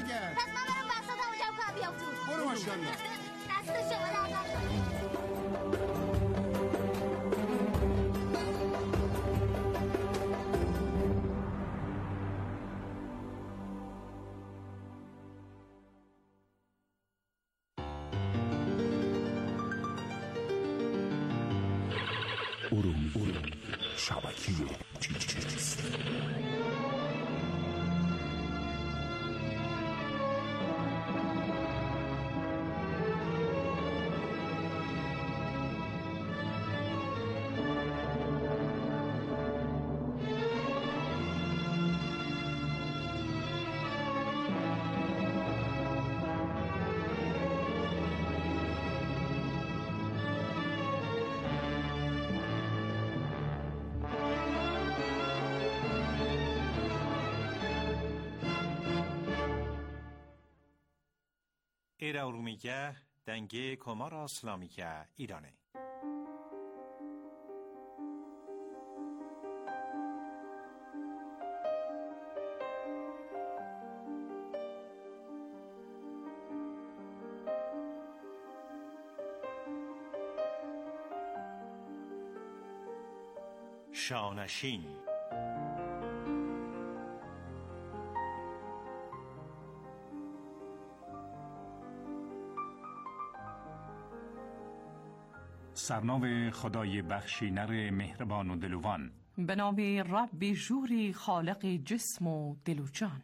بگرد. پس من برم بساط اونجا کنم بیام تو. برو ماشاءالله. دست شما در نکنه. ارومی شبکه چیست؟ ایرا ارومیگه دنگه کمار اسلامیگه ایرانه. شانشین سرنام خدای بخشینر مهربان و دلوان. به نام رب جوری خالق جسم و دل و جان.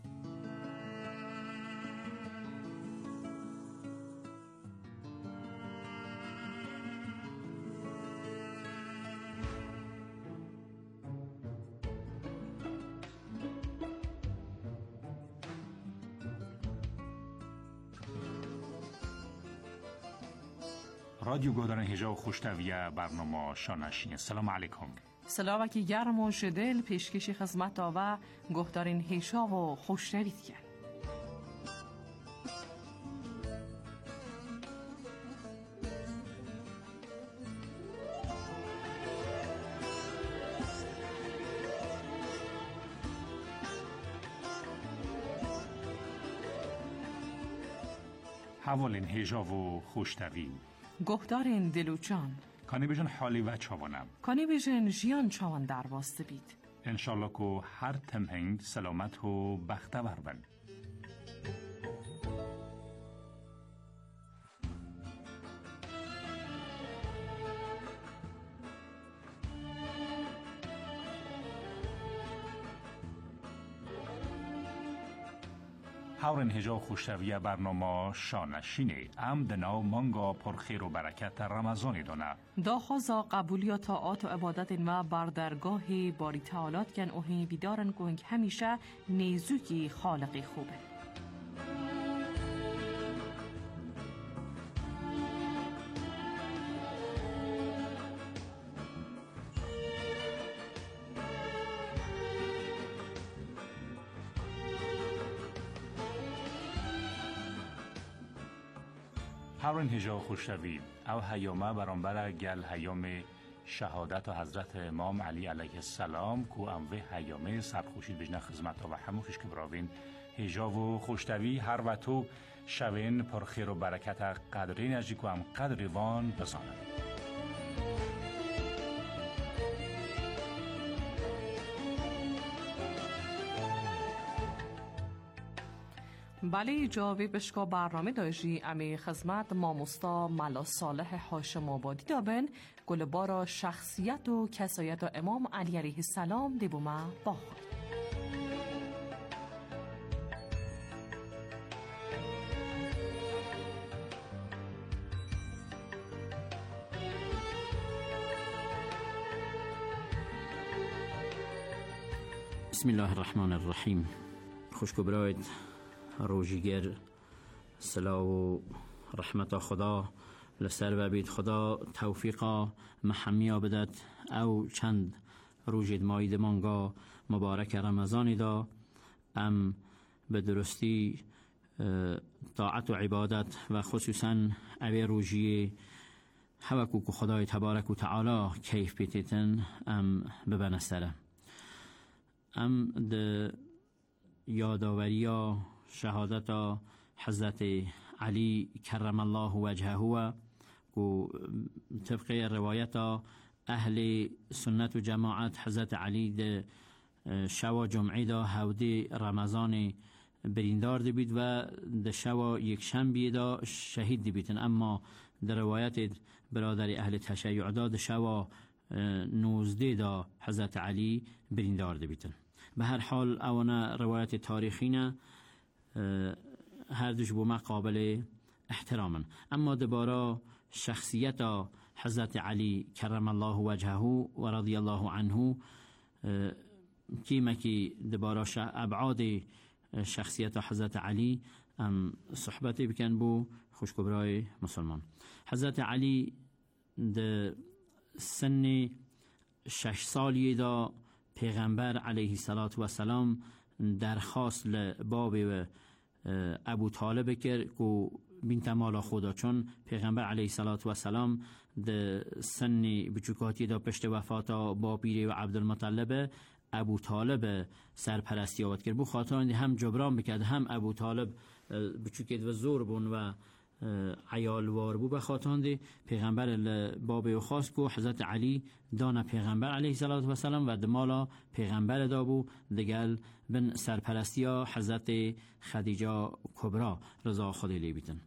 رادیو گودران هجا و خوشتویه برنامه شانشین. سلام علیکم. سلام که گرم و شدل پیشکش خدمت و گهدارین هیشا و خوشتوید کرد. حوالین هجا و خوشتوی گهدارین دلوچان کانی بیشن حالی و چوانم کانی بیشن جیان چوان در واسطه بید. انشالله که هر تمهنگ سلامت و بخته بربن. هاورن هجا خوشتویه برنامه شانشینه ام دناو مانگا پرخیر و برکت رمضانی دانه داخوزا قبولیات طاعات و عبادت و بردرگاه باری تعالات کن اوهی بیدارن کنگ همیشه نیزوکی خالقی خوبه. هاورن هجا خوشتوی او هیامه برانبر گل هیام شهادت و حضرت امام علی علیه السلام کو اموه هیامه سرخوشید بجنه خدمت و هموخش که براوین هجا و خوشتوی هر و تو شوین پرخیر و برکت قدرین اجی کو هم قدر وان بزانه. بله جاوی بشکا برنامه داشتی امی خدمت ماموستا ملا صالح هاشم آبادی دابن گل بارا شخصیت و کسایت و امام علی علیه السلام دیبومه باخود. بسم الله الرحمن الرحیم. خوشگو براید روزیگر صلاح و رحمت خدا لسر و بید خدا توفیقا محمیا بدد او چند روزید ماید مانگا مبارک رمضانی دا ام به درستی طاعت و عبادت و خصوصا اوی روزی حوکو که خدای تبارک و تعالی کیف بیتیتن ام ببنستره ام ده یاداوریا شهادت حضرت علی کرم الله وجهه و طبق روایت اهل سنت و جماعت حضرت علی ده شوا جمعه دا هوده رمضان بریندار دی بید و ده شوا یک شنبه دا شهید دی بیتن. اما در روایت برادر اهل تشیع دا ده شوا 19 دا حضرت علی بریندار دی بیتن. به هر حال اونا روایت تاریخی نه هر دوش بوما قابل احتراما. اما دبارا شخصیت حضرت علی کرم الله وجهه و رضی الله عنه کیما کی دبارا ابعاد شخصیت حضرت علی صحبت بکن بو خوشکبرای مسلمان. حضرت علی ده سن 6 سالی دا پیغمبر علیه السلام درخواست لباب و ابو طالب کرد که بینت مالا خدا، چون پیغمبر علیه السلام ده سن بچوکاتی دا پشت وفاتا با پیری و عبدالمطلب ابو طالب سرپرستی آورد کرد. بو خاطر هم جبران بکرد هم ابو طالب بچوکید و زور بون و عیالوار بو. به خاطر پیغمبر باب و خاص کو حضرت علی دانا پیغمبر علیه السلام و دمالا پیغمبر دا بو دگل بن سرپرستی حضرت خدیجه کبرا رضا خدای لی بیتن.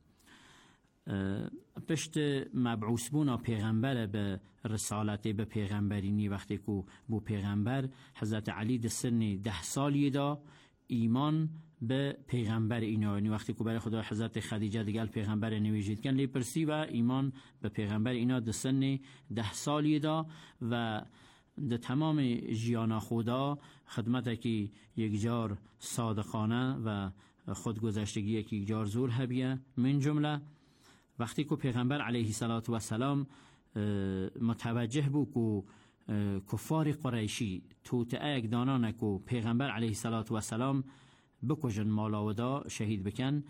پشت مبعوث بونا پیغمبر به رسالت به پیغمبرینی وقتی که بو پیغمبر حضرت علی ده سن 10 سالی دا ایمان به پیغمبر اینا، یعنی وقتی که برای خدا حضرت خدیجه دیگل پیغمبر نویجید کن لی پرسی و ایمان به پیغمبر اینا ده سن 10 سالی دا و ده تمام جیانا خدا خدمت که یک جار صادقانه و خودگذشتگی که یک جار زور هبیه. من جمله وقتی که پیغمبر علیه السلام متوجه بود که کفار قریشی توطئه یک دانانه که پیغمبر علیه السلام بکشن مالاودا شهید بکن،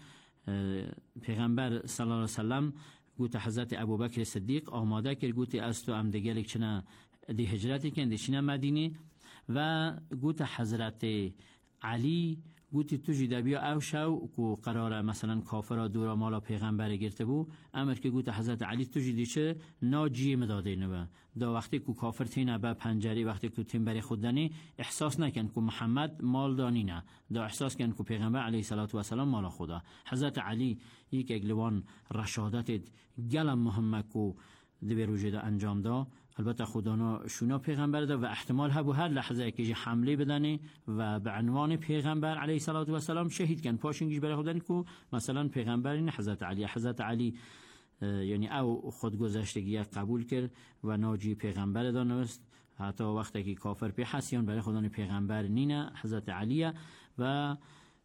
پیغمبر صلی الله علیه وسلم گوت حضرت ابوبکر صدیق آماده کرد گوت از تو امدگلک چنه دی هجرتی کن دی چنه مدینه و گوت حضرت علی گوتی تو جیده بیا او شو که قراره مثلا کافرها دورا مالا پیغمبر گرته بو امر که گوت حضرت علی تو جیدی چه ناجیه مداده نوه دا وقتی که کافر تینه به پنجری وقتی که تین بری خوددنی احساس نکن که محمد مال دانی نه دا احساس کن که پیغمبر علیه السلام مالا خدا. حضرت علی یک اگلوان رشادت گلم مهمه که دی روژه دا انجام دا. البته خدانا شونا پیغمبر دا و احتمال هبو هر لحظه که حمله بدنه و به عنوان پیغمبر علیه السلام شهید کن پاشنگیش برای خودن که مثلا پیغمبر این حضرت علی یعنی او خودگذشتگی قبول کرد و ناجی پیغمبر دا نوست. حتی وقتی که کافر پی حسیان برای خودان پیغمبر نینه حضرت علیه و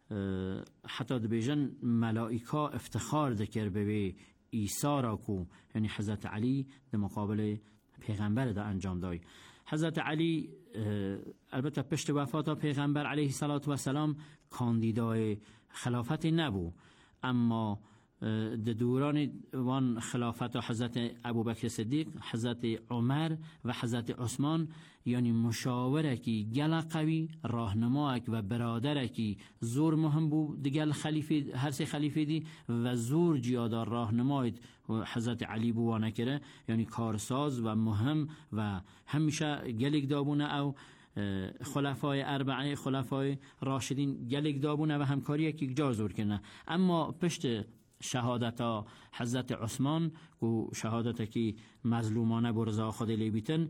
حتی دبیجن ملائکا افتخار دکر به عیسی را کو، یعنی حضرت علی در مقابل پیغمبر دا انجام دای. حضرت علی البته پشت وفات پیغمبر علیه السلام کاندیدای خلافت نبو، اما در دوران وان خلافت حضرت ابوبکر صدیق، حضرت عمر و حضرت عثمان یعنی مشاورکی گل قوی راهنماک و برادرکی زور مهم بود دیگل خلیفه هر سه خلیفه دی و زور جیادار راهنماید حضرت علی بوانه کرده، یعنی کارساز و مهم و همیشه گلک دابونه او خلفای اربعه خلفای راشدین گلک دابونه و همکاری یک جا زور کنه. اما پشت شهادت حضرت عثمان که شهادت که مظلومانه برزا خود لیبیتن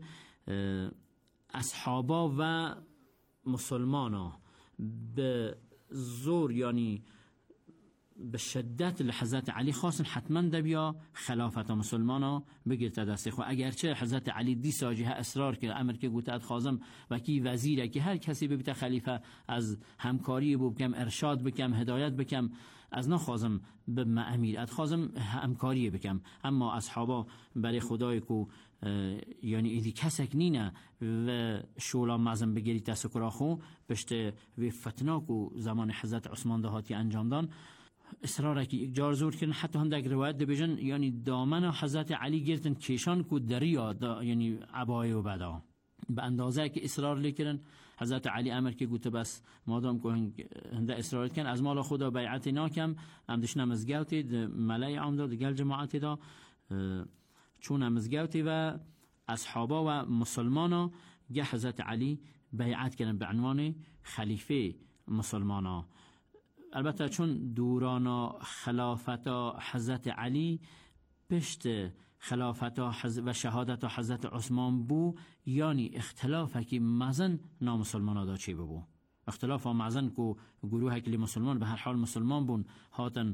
اصحابا و مسلمانا به زور یعنی به شدت لحضرت علی خواستن حتما دبیا خلافت مسلمانا بگیرت دست خو. اگرچه حضرت علی دی ساجه اصرار کرد امر که گوتد خازم و کی وزیره که هر کسی ببیت خلیفه از همکاری بکم ارشاد بکم هدایت بکم از نخوازم به امیر ادخوازم همکاری بکم. اما اصحابا برای خدای کو یعنی ایدی کسک نینه و شولا مزم بگیری تسکرا خو پشت و فتناک و زمان حضرت عثمان دهاتی انجام دان اصراره که یک جار زور کردن. حتی هندک روایت ده بیجن یعنی دامن حضرت علی گرتن کشان کو دریا یعنی عبای و بدا به اندازه که اصرار لیکرن حضرت علی امر که گوته بس مادام که هنده اصرار کن از مال خدا بیعت ناکم هم دش نمزگوتی ملای عام دا دگل جماعتی دا چون نمزگوتی و اصحابا و مسلمانا گه حضرت علی بیعت کردن به عنوان خلیفه مسلمانا. البته چون دورانا خلافت حضرت علی پشت خلافت و شهادت حضرت عثمان بو، یعنی اختلاف که مزن نامسلمان دا چی ببو، اختلاف مزن که گروه کلی مسلمان به هر حال مسلمان بون هاتن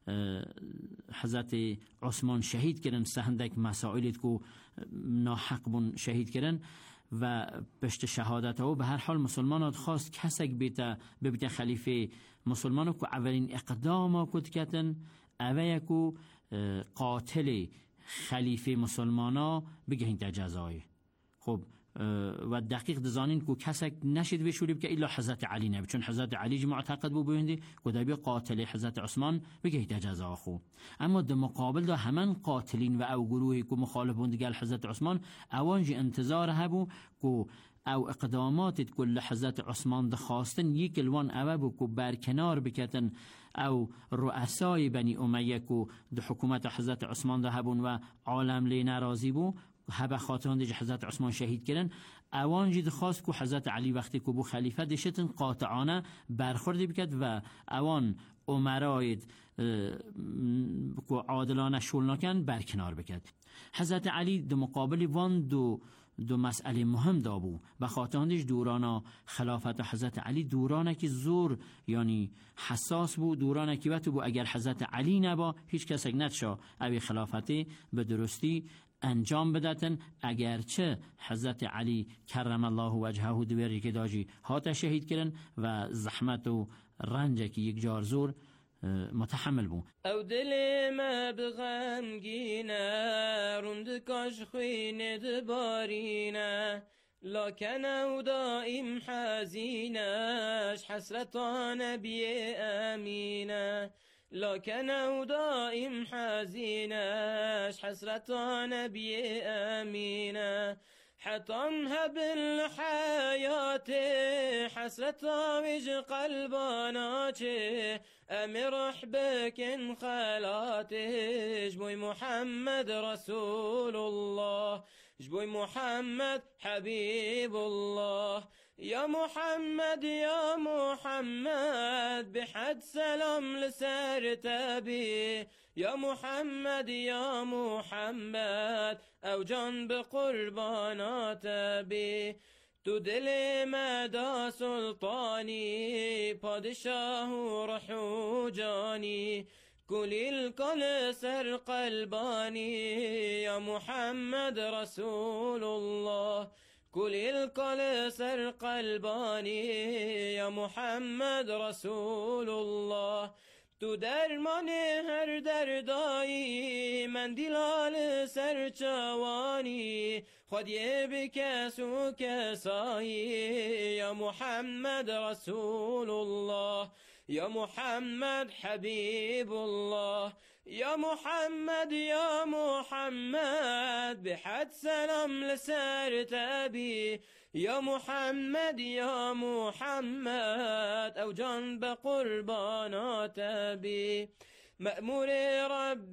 حضرت عثمان شهید کردن سهندک مسائلیت که ناحق بون شهید کردن و پشت شهادت او به هر حال مسلمانات خواست کسک بیتا خلیفه مسلمانو که اولین اقدام کد کتن اوه که قاتل خلیفه مسلمانا بگهین تا جزای. خب و دقیق دزانین که کسک نشد بشوری که ایلا حضرت علی نبی، چون حضرت علی جی معتقد بو بینده که دبی قاتل حضرت عثمان بگهین تا جزا خو. اما در مقابل دا همان قاتلین و او گروهی که مخالف بوندگل حضرت عثمان اوانجی انتظار هبو که او اقدامات کل حضرت عثمان دخواستن یک الوان اوه که برکنار بکتن او رؤسای بنی امیه که ده حکومت حضرت عثمان ده هبون و عالم لی نرازی بو هبه خاطران دیجا حضرت عثمان شهید کرن. اوان جید خواست که حضرت علی وقتی که بو خلیفه دشتن قاطعانه برخوردی بکد و اوان امراید که عادلانه شول نکن برکنار بکد. حضرت علی ده مقابل وان دو مسئله مهم دابو و خاطرانش دورانا خلافت حضرت علی دورانه که زور یعنی حساس بو، دورانه که وقت بو اگر حضرت علی نبا هیچ کسک نتشا اوی خلافتی به درستی انجام بدتن. اگرچه حضرت علی کرم الله وجهه دوری که داجی هات شهید کرن و زحمت و رنج که یک جار زور متحمل بو. او دل ما بغمگینه روند کاش خوینه دبارینه لکن او دائم حزینش حسرتان بی امینه لكن او دائم حزينش حسرتان بي امينه حطمها بالحياة حسرتها وج قلبانا امرح بك ان خلاتي جبوي محمد رسول الله جبوي محمد حبيب الله يا محمد يا محمد بحد سلام لسر تبي يا محمد يا محمد او جان بقربانات بي تو دل مدى سلطاني پادشاه روح جاني كل الكل سر قلباني يا محمد رسول الله كل الكل سر قلباني يا محمد رسول الله تو درمان هر دردایی من دیلال سر چوانی خودی بکس و کسایی یا محمد رسول الله يا محمد حبيب الله يا محمد يا محمد بحد سلام لسر تبي يا محمد يا محمد او جان بقربانات بي مأمور رب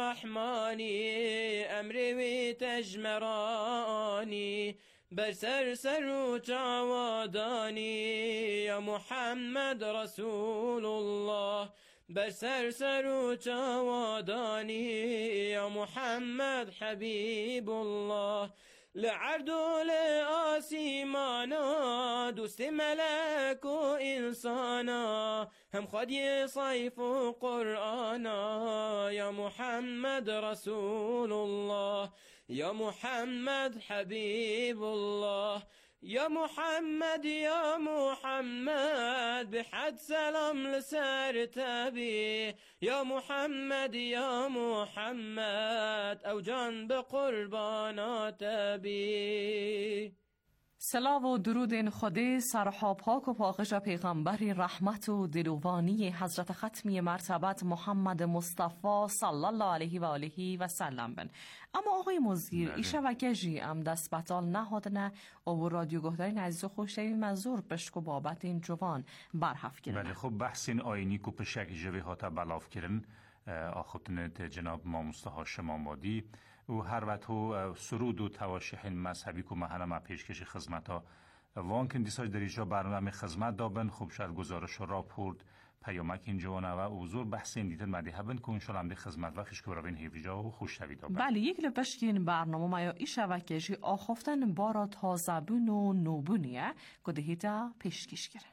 رحماني امري وتجمراني برسر سر تعواداني يا محمد رسول الله برسر سر تعواداني يا محمد حبيب الله لعرض لآسيمانا دوست ملك وإنسانا هم خدي صيف قرآنا يا محمد رسول الله يا محمد حبيب الله يا محمد يا محمد بحد سلام لسر تبي يا محمد يا محمد او جان بقربانات بي. سلام و درود این خودی سرها پاک و پاکش پیغمبری رحمت و دلوانی حضرت ختمی مرتبت محمد مصطفی صلی الله علیه و آله و سلم بن. اما آقای مزیر ای شبکه ام دست بطال نهادنه و رادیو گهدارین عزیز و خوشتوی منظور بشکو بابت این جوان برحف کرنه. بله خب بحث این آینی کو پشک جوی هاتا بلاف کرن آخوتنت جناب ما مصطفی شمامادی و هر وقت سرود و تواشیح مذهبی که محل ما پیشکش خدمت ها وان که دیساج دریجا برنامه خدمت دابن خوب شاید گزارش را پورد پیامک این جوانه و حضور بحث این دیدن مدیه بن که انشالله هم دی خدمت و خیش که برابین هیویجا و خوش شوید دابن. بله یک لپشکی این برنامه ما یا ای شبکه‌ای آخفتن بارا تازبون و نوبونیه که دهیتا پیشکش کرد.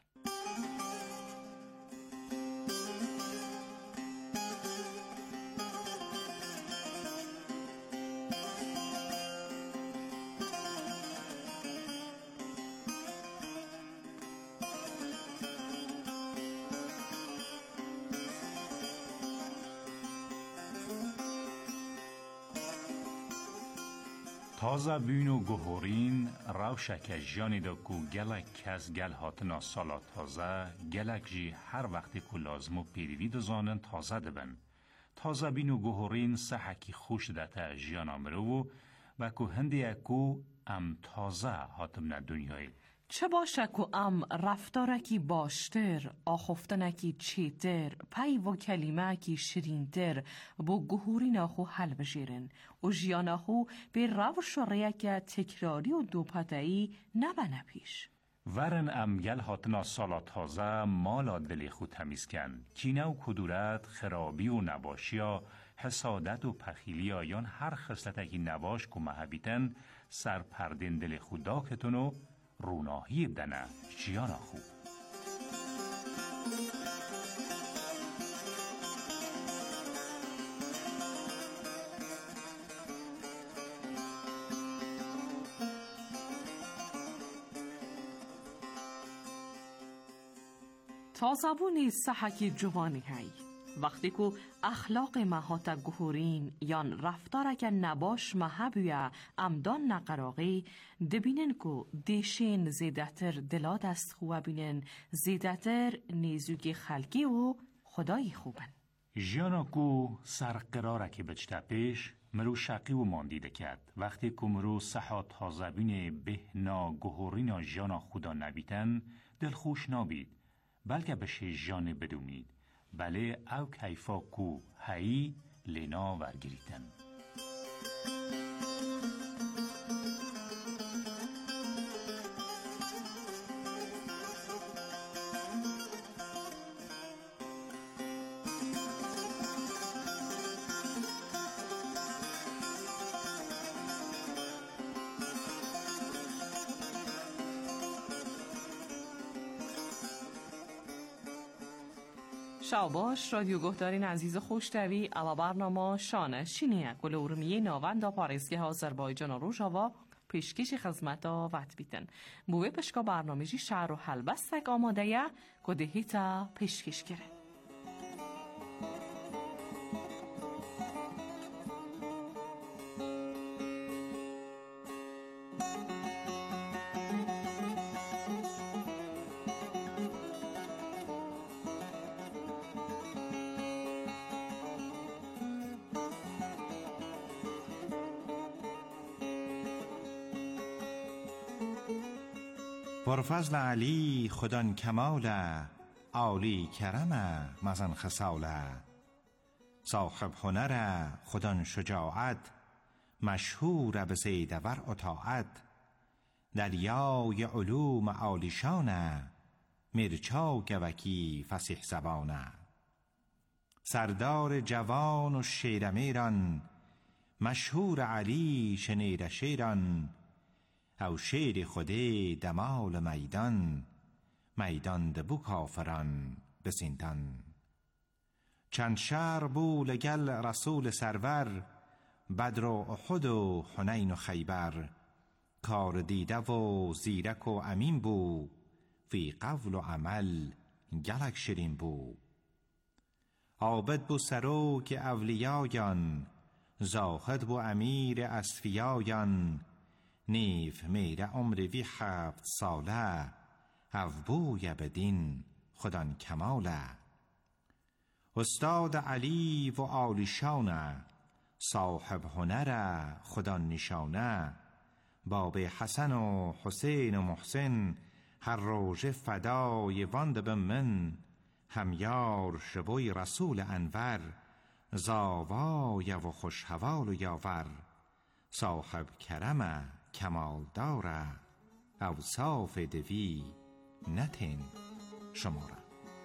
تازه بین و گهورین روشک جانی دا کو گلک کس گل هاتنا سالا تازه گلک جی هر وقتی که لازم و پیروی دزانن تازه دبن. تازه بین و گهورین سحکی خوش دتا جیان امرو و که هندی اکو ام تازه هاتم نه دنیای. چه باشه که ام رفتارکی باشتر، آخفتنکی چیتر، پی و کلمه کی شیرینتر با گهورین آخو حل بجیرن و جیان آخو به روش و ریک تکراری و دوپتایی نبنه پیش. ورن ام گل هاتنا سالا تازه مالا دلی خود تمیز کن. کینه و کدورت، خرابی و نباشیا، حسادت و پخیلی آیان هر خصلتکی نباش که محبیتن سر پردین دل خدا کتونو روناهی بدنه جیانا خوب. تازبونی سحکی جوانی هی وقتی که اخلاق مهاتا گهورین یان رفتاره که نباش محبویه امدان نقراغی دبینن که دیشین زیدتر دلاد است خواه بینن زیدتر نیزوگی خلقی و خدای خوبن. جیانا کو سرقراره که بچتا پیش مرو شقی و ماندیده کرد وقتی که مرو صحا تازبین بهنا گهورین جیانا خدا نبیتن دل خوش نابید بلکه بشه جان بدومید بله او کیفا کو هایی لینا ورگریتن. شاباش رادیو گهدارین عزیز خوشتوی اما برنامه شانه شینیه گل ارمیه ناوند پاریزگه آذربایجان و روژاوا پیشکش خدمت وقت بیتن بوه پشکا برنامه جی شهر و حلبستک آماده یه که دهیتا پیشکش گره. پرفضل علی خودان کماله عالی کرمه مزن خساله صاحب هنره خودان شجاعت مشهور به زیدور اطاعت دریای علوم عالی شانه مرچا گوکی فصیح زبانه سردار جوان و شیرمیران مشهور علی شنید شیران او شیر خوده دمال میدان میدان دبو کافران بسینتان چند شهر بو لگل رسول سرور بدر و احد و حنین و خیبر کار دیده و زیرک و امین بو فی قول و عمل گلک شیرین بو عابد بو سروک اولیایان زاهد بو امیر اصفیایان نیف میره عمر وی 7 ساله، او بوی بدین خودان کماله. استاد علی و عالی شانه، صاحب هنر خودان نشانه. باب حسن و حسین و محسن، هر روژه فدای واند به من. همیار شبوی رسول انور، زاوای و خوشحوال و یاور. صاحب کرم کمال داره، اوصاف دوی نتین شماره.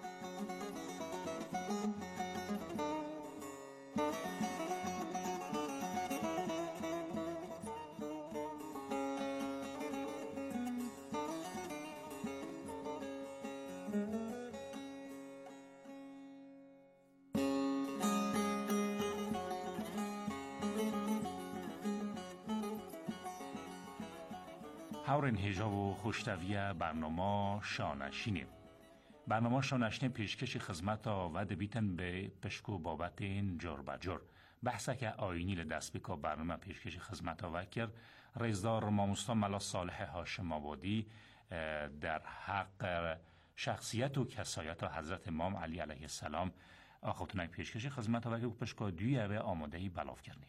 هاورین هجا و خوشتویه برنامه شانشینیم. برنامه شانشین پیشکش خدمت و دبیتن به پشکو بابت این جور بجور. بحثه که آینی لدست بکا برنامه پیشکش خدمت و وکر رئیسدار ماموستا ملا صالح هاشم آبادی در حق شخصیت و کسایت حضرت امام علی علیه السلام آخوتونای پیشکش خدمت و وکر پشکو دویه و آمادهی بلاف کرنیه.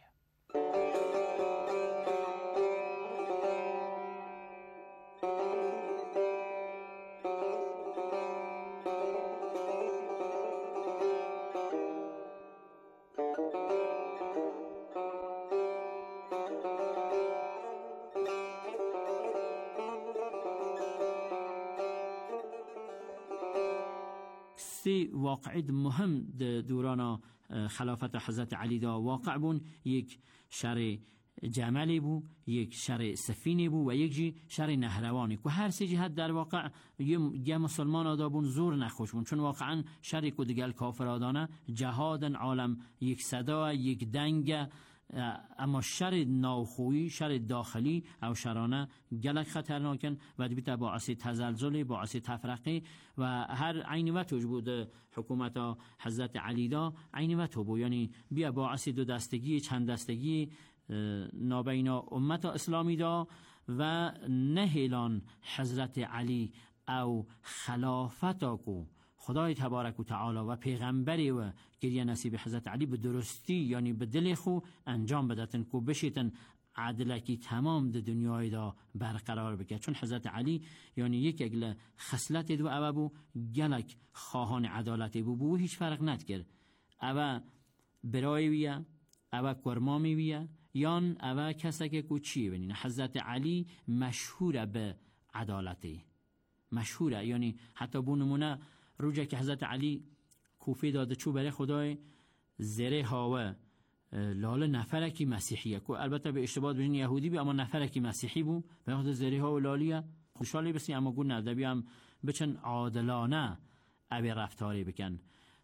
سه واقعی مهم دوران خلافت حضرت علی دا واقع بون. یک شر جملی بو، یک شر سفینی بو و یک جی شر نهروانی که هر سه جهت در واقع یه مسلمان آدا بون زور نخوش بون، چون واقعا شر که دیگل کافر آدانه جهادن عالم یک صدا یک دنگ، اما شر ناخویی شر داخلی او شرانه گلک خطرناکن و بیتا باعث تزلزل باعث تفرقه و هر عین وقت بود حکومت حضرت علی دا عین وقت بود، یعنی بیا باعث دو دستگی چند دستگی نابینا امت اسلامی دا و نهیلان حضرت علی او خلافت کو خدای تبارک و تعالی و پیغمبری و گریه نصیب حضرت علی به درستی یعنی به دل خو انجام بدتن کو بشیتن عدلکی تمام د دنیای دا برقرار بکرد، چون حضرت علی یعنی یک اگل خصلت دو ابو گلک خواهان عدالت بو هیچ فرق ندکرد. او برای ویه او کرمامی ویه یان او کسک کو چیه بینین. حضرت علی مشهوره به عدالتی، مشهوره، یعنی حتی بو نمونه روجه که حضرت علی کوفی داده چو برای خدای زره هاوه لاله نفرکی مسیحیه که البته به اشتباه بجن یهودی بی اما نفرکی مسیحی بو به خود زره ها و لالیه خوشحالی بسی اما گون ندبی هم بچن عادلانه اوی رفتاری بکن.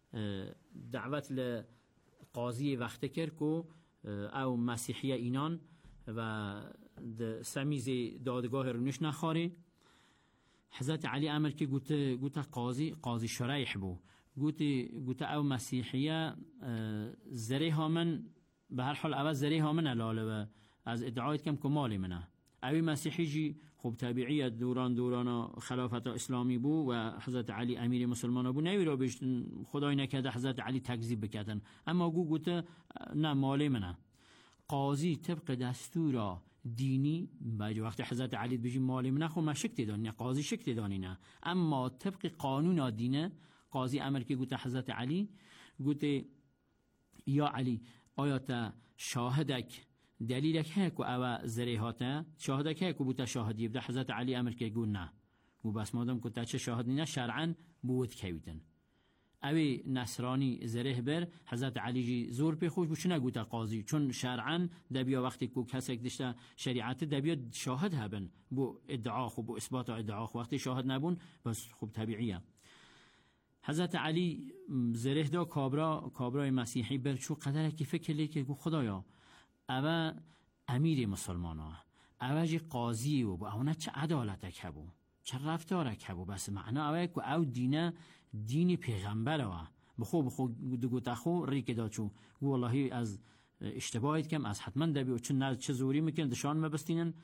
دعوت لقاضی وقت کرد که او مسیحیه اینان و سمیز دادگاه رونش نخاری. حضرت علی امر که گوت قاضی شریح بو گوت او مسیحیه زره ها من به هر حال اول زره ها من الاله و از ادعایت کم کمالی منه. اوی مسیحی جی خوب طبیعی دوران خلافت اسلامی بو و حضرت علی امیر مسلمان بو نوی را بشتن خدای نکرده حضرت علی تکذیب بکردن، اما گوت نه مالی منه. قاضی طبق دستور دینی باید وقتی حضرت علی بجی مالی منه خو ما شکتی دانی نه قاضی شکتی دانی نه، اما طبق قانون دینه قاضی امر که گوت حضرت علی گوت یا علی آیا تا شاهدک دلیلک هک و او زریحاته شاهدک هک و بوتا شاهدی بده. حضرت علی امر که گو نه و بس مادم که تا چه شاهدی نه شرعا بود کویدن. اوی نصرانی زره بر حضرت علی جی زور پی خوش بوش نگوتا قاضی، چون شرعا دبیا وقتی که کسک دشته شریعت دبیا شاهد هبن بو ادعا خو بو اثبات ادعا خو وقتی شاهد نبون بس خوب طبیعیه. حضرت علی زره دا کابرای مسیحی بر چو قدره که فکر لی که خدایا او امیر مسلمان ها او جی قاضی و با اونا چه عدالتک هبو چه رفتارک هبو، بس معنا اوه که او دین پیغمبر ها بخو دگو تخو ریک دا چو والله از اشتباهیت کم از حتما دبی و چه زوری میکن دشان مبستینن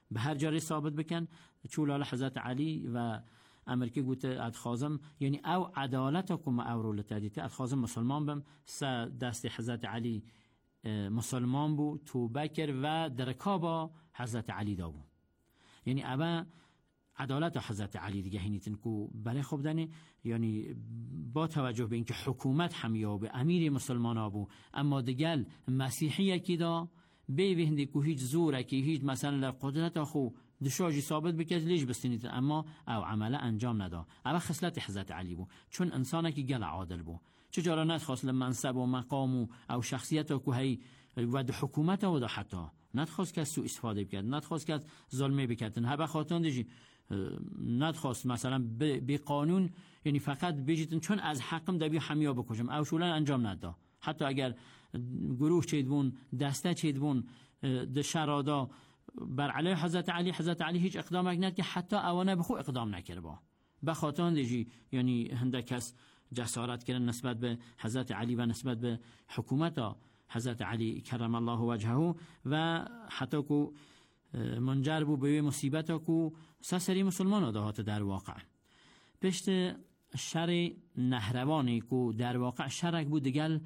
به هر جاری ثابت بکن چولال حضرت علی و امر که گوته ادخازم یعنی او عدالت کم او رو لتدیته ادخازم مسلمان بم دست حضرت علی مسلمان بو توبه کرد و درکابا حضرت علی دا بو یعنی اوه عدالت حضرت علی دیگه هینیتن کو برای خوب دنی یعنی با توجه به اینکه حکومت هم به امیر مسلمان ها بو اما دیگل مسیحی کی دا به هندی کو هیچ زوره که هیچ مثلا قدرت خو دشاجی ثابت بکرد لیش بستنیت اما او عمله انجام ندا اوه خصلت حضرت علی بو چون انسانه که گل عادل بو چجارا ندخواست لمنصب و مقام او شخصیت و هی و د حکومت و دا حتی ندخواست که سو استفاده بکرد ندخواست که ظلمه بکردن هبه خاطران دیجی ندخواست مثلا به قانون یعنی فقط بجیتن چون از حقم دبی حمیا بکشم او شولن انجام ندا حتی اگر گروه چید بون دسته چید بون د شرادا بر علیه حضرت علی هیچ اقدام نکرد که حتی اوانه بخو اقدام نکرد با بخاطران دیجی یعنی هنده کس جسارت کردن نسبت به حضرت علی و نسبت به حکومت حضرت علی کرم الله وجهه و حتی کو منجر بو به مصیبت کو سری مسلمان دهات در واقع پشت شر نهروانی کو در واقع شرک بود دیگل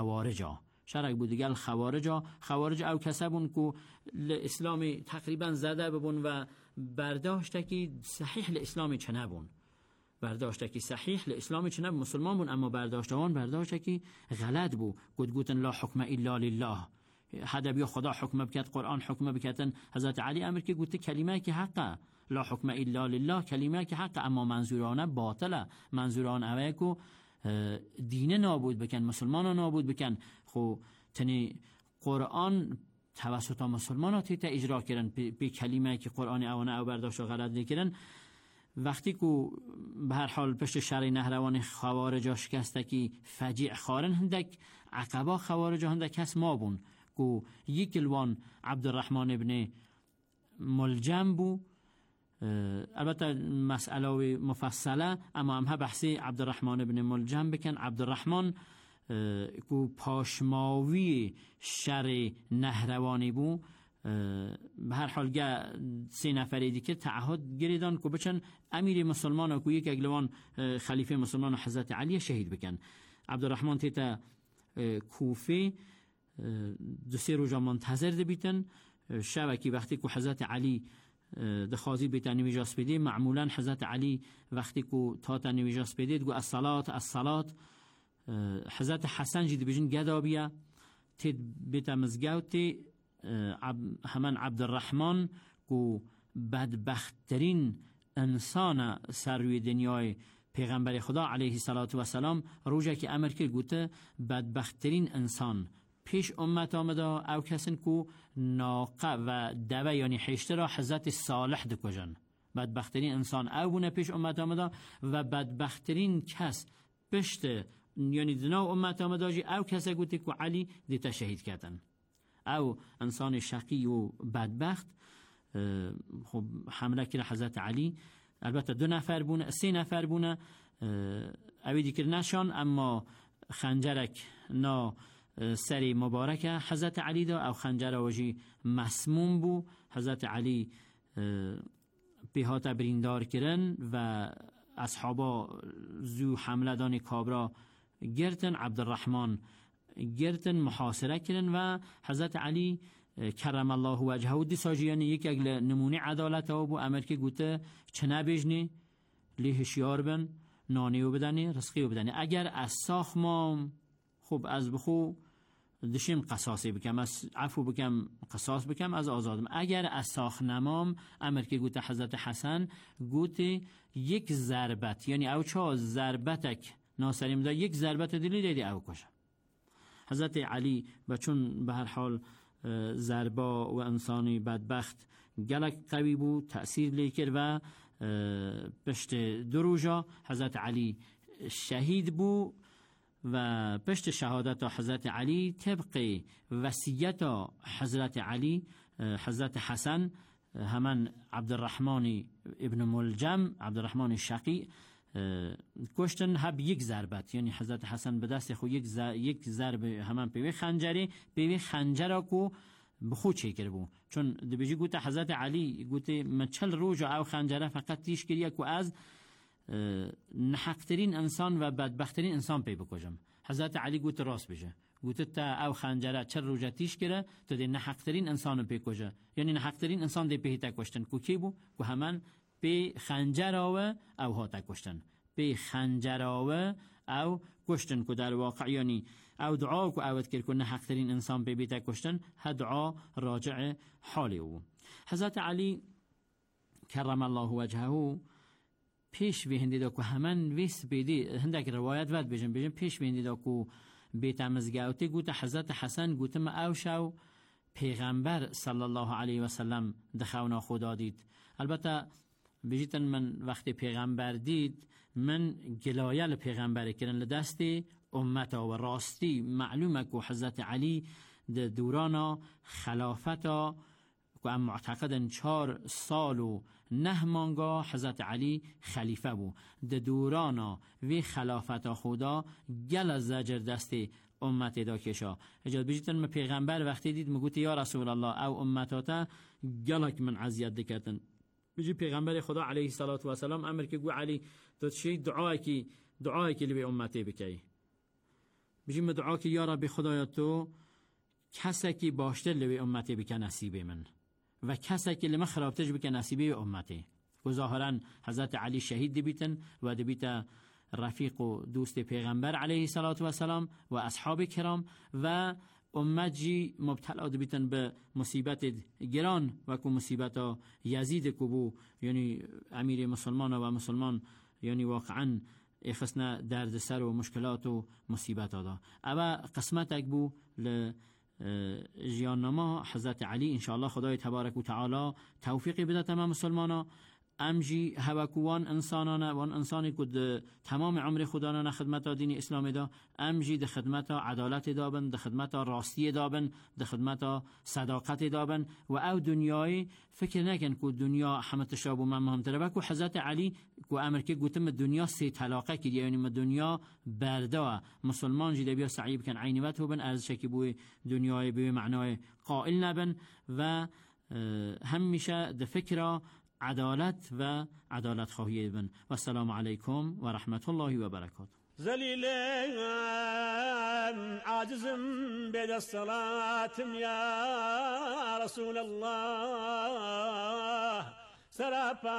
خوارج او کسبون کو اسلام تقریبا زده ببون و برداشته که صحیح لاسلام چنبون مسلمان بون اما برداشته که غلط بو گوتن لا حکم الا لله حدا بیا خدا حکم بکرد قرآن حکم بکردن حضرت علی امر که گوته کلمه که حقه لا حکم الا لله کلمه که حقه اما منظورانه باطله منظوران اوه کو دین نابود بکن مسلمان نابود بکن خو تنی قرآن توسط مسلمان ها تیتا اجرا کردن به کلمه که قرآن اوانه او برداشت و غلط نکردن وقتی که به هر حال پشت شر نهروان خوارجا شکسته که فجیع خارن هندک عقبا خوارجا هندک کس ما بون که یک الوان عبدالرحمن ابن ملجم بو البته مسئله مفصله اما هم بحثی عبدالرحمن ابن ملجم بکن عبدالرحمن که پاشماوی شر نهروانی بو به هر حال 3 نفری دیگه تعهد گریدان که بچن امیر مسلمان که یک اگلوان خلیفه مسلمان حضرت علی شهید بکن عبدالرحمن تیتا کوفه 2-3 روزا منتظر ده بیتن شبکی وقتی که حضرت علی دخوازی بیتا نویجاس بده معمولا حضرت علی وقتی که تاتا نویجاس بده دگو الصلاة حضرت حسن جید بیجن گدا بیا تید بیتا مزگوتی همان عبدالرحمن که بدبختترین انسان سروی دنیای پیغمبر خدا علیه الصلاة و السلام روزه که امر کرد گوته بدبختترین انسان پیش امت آمده او کسین که ناقه و دوه یعنی حشته را حضرت صالح دکجن بدبختترین انسان او بونه پیش امت آمده و بدبختترین کس پشت یعنی دناو امت آمده جی او کسه گوته که علی دیتا شهید کردن او انسان شقی و بدبخت خب حمله کرد حضرت علی البته 2 نفر بونه 3 نفر بونه اوی دیگر نشان اما خنجرک نا سری مبارک حضرت علی دا او خنجر واجی مسموم بو حضرت علی پیهات بریندار کرن و اصحابا زو حمله دان کابرا گرتن عبدالرحمن گرتن محاصره کرن و حضرت علی کرم الله وجهه دی ساجیانی یک اگل نمونه عدالت ها بو امر که گوته چنه بجنی لی هشیار بن نانیو بدنی رزقیو بدنی اگر از ساخ مام خوب از بخو دشیم قصاصی بکم از عفو بکم قصاص بکم از آزادم اگر از ساخ نمام امر که گوته حضرت حسن گوته یک ضربت یعنی او چه ضربتک ناسریم دا یک ضربت دلی دیدی او کشم حضرت علی بچون به هر حال ضربا و انسانی بدبخت گلک قوی بود تأثیر لیکر و پشت 2 روزا حضرت علی شهید بود و پشت شهادت حضرت علی طبق وصیت حضرت علی حضرت حسن همان عبدالرحمن ابن ملجم عبدالرحمن شقی کشتن هب یک ضربت یعنی حضرت حسن به دست خو یک ضرب همان پیوی خنجری پیوی خنجر کو بخو چه کرد بو چون دبیجی گوته حضرت علی گوته من 40 روز او خنجره فقط تیش کریه که از نحقترین انسان و بدبخترین انسان پی بکشم. حضرت علی گوته راست بشه، گوته تا او خنجره 40 روز تیش کرده تا دی نحقترین انسان پی کشه، یعنی نحقترین انسان دی پی تا کشتن کو کی بو که همان پی خنجره او ها تا کشتن، پی خنجره او کشتن که در واقع یعنی او دعا که اوت کرد که نحقترین انسان پی بیتا کشتن ها دعا راجع حالی او. حضرت علی کرم الله وجهه پیش به هندی دا که همان ویس بیدی هندک روایت ود بجن پیش به هندی دا که بیتا مزگاوتی گوته حضرت حسن گوته ما او شو پیغمبر صلی الله علیه و سلم دخونا خدا دید. البته بجیتن من وقتی پیغمبر دید من گلایل پیغمبر کردن لدستی امتا و راستی معلومه که حضرت علی در دوران خلافتا که ام معتقدن 4 سال و 9 مانگا حضرت علی خلیفه بو. در دوران وی خلافتا خدا گل از زجر دستی امت دا کشا. اجاد بجیتن من پیغمبر وقتی دید مگوتی یا رسول الله او امتاتا گلک من عذیت دکتن. بيجي پیغمبر خدا علیه الصلاة والسلام امر که گو علی تو چی دعایی که لبی امتی بکی. بيجي مدعا که یا رب خدایا تو کسی که باشتر لبی امتی بکن نصیب من و کسی که لما خرابتش بکن نصیبی امتی. و ظاهرا حضرت علی شهید دبیتن و دبیت رفیق و دوست پیغمبر علیه الصلاة والسلام و اصحاب کرام و امت جی مبتلا بیتن به مصیبت گران و که مصیبت یزید کبو یعنی امیر مسلمان و مسلمان یعنی واقعا اخسنا درد سر و مشکلات و مصیبت دا. اما قسمت اکبو جیانما حضرت علی انشاءالله خدای تبارک و تعالی توفیقی بده تمام مسلمانا امجی هواکوان انسانانه وان انسانی که تمام عمر خدانانه خدمت دین اسلام دا امجی ده خدمت عدالت دابن، ده خدمت راستی دابن، ده خدمت صداقت دابن و او دنیای فکر نکن که دنیا همه تشابه من مهمتره بکو حضرت علی که امر که گوتم دنیا 3 طلاقه کردی یعنی دنیا بردا مسلمان جی بیا سعی بکن عینوت بن ارزش کی بو دنیای به معنای قائل نبن و همیشه ده فکر عدالت و عدالت خواهی بن. و السلام علیکم و رحمت الله و برکاته. ذلیلم عاجزم بید الصلاتم یا رسول الله سراپا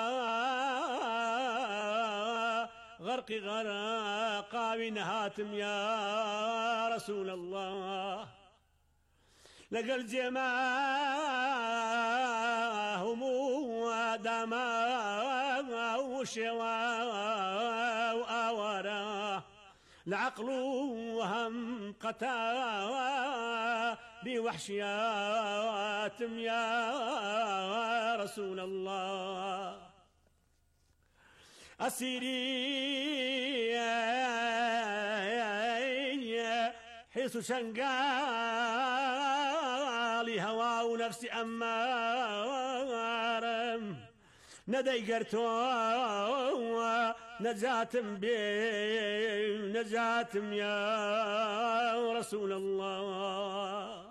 غرقی غرقاوی نهاتم یا رسول الله لقل جماهم ودما وشوا وآورا العقل وهم قتا بوحشياتم يا رسول الله أسيري حيث شنقالي هوا ونفسي أمارم ندي قرتوا نجاتم نجاتم يا رسول الله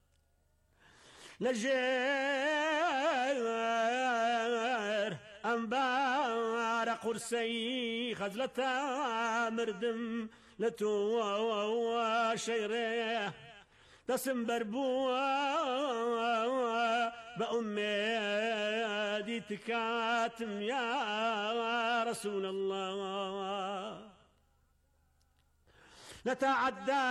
لجير أنبار قرسي خزلتا مردم لتو شيره تسم بربوا بأمي دي تكاتم يا رسول الله نتعدى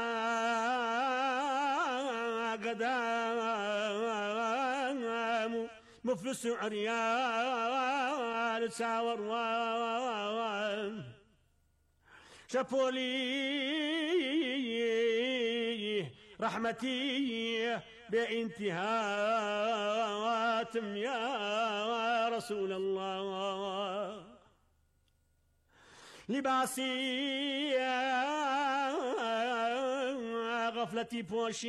قدام مفلس عريان تساور وان شافولي رحمتي بانتهاتم يا رسول الله لباسي غفلتي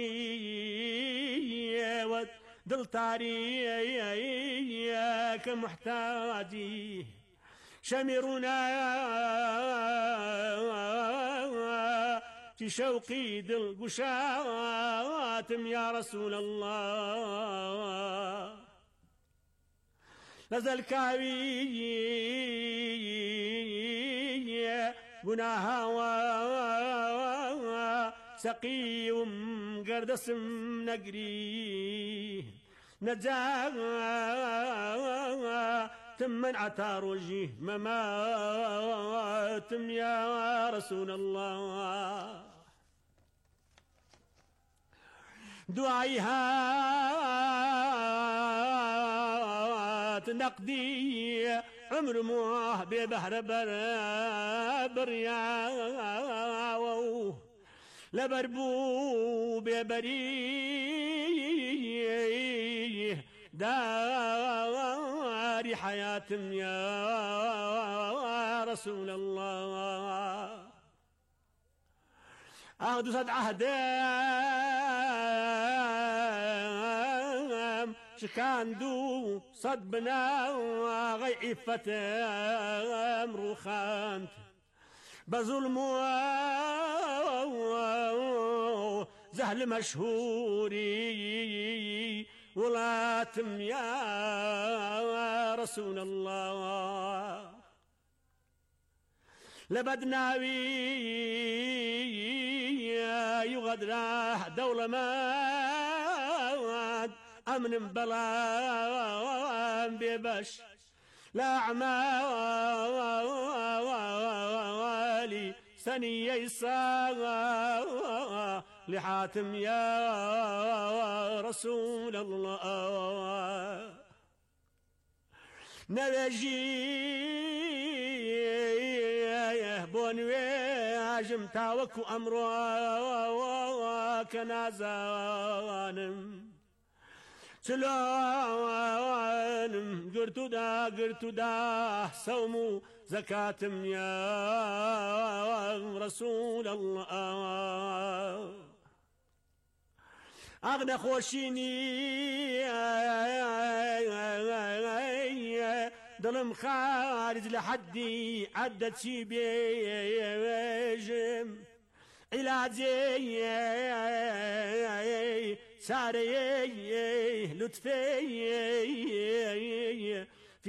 بوشي ودل تاري كمحتاجي شمرنا في شوقي دل قشاتم يا رسول الله نزل كاوي قناها سقي ومقردس نقري نجا تمن عتار وجيه مماتم يا رسول الله دعيها نقدي عمر موه ببحر بريا لبربو ببري داري حياة يا رسول الله أهدو صد عهدام شكاندو صد بنا غي فتام روخانت بظلم زهل مشهوري ولاتم يا رسول الله لبدناوي يغدره دولة ما أمن بلا ببش لا أعمالي سني يسار لحاتم يا رسول الله نبجي بونواجم تاوكو أمرو كنازانم سلوانم قرتو دا سومو زكاتم يا رسول الله أغنى خوشيني ظلم خارج لحدي عدت شي بيجم علاجي ساري لطفي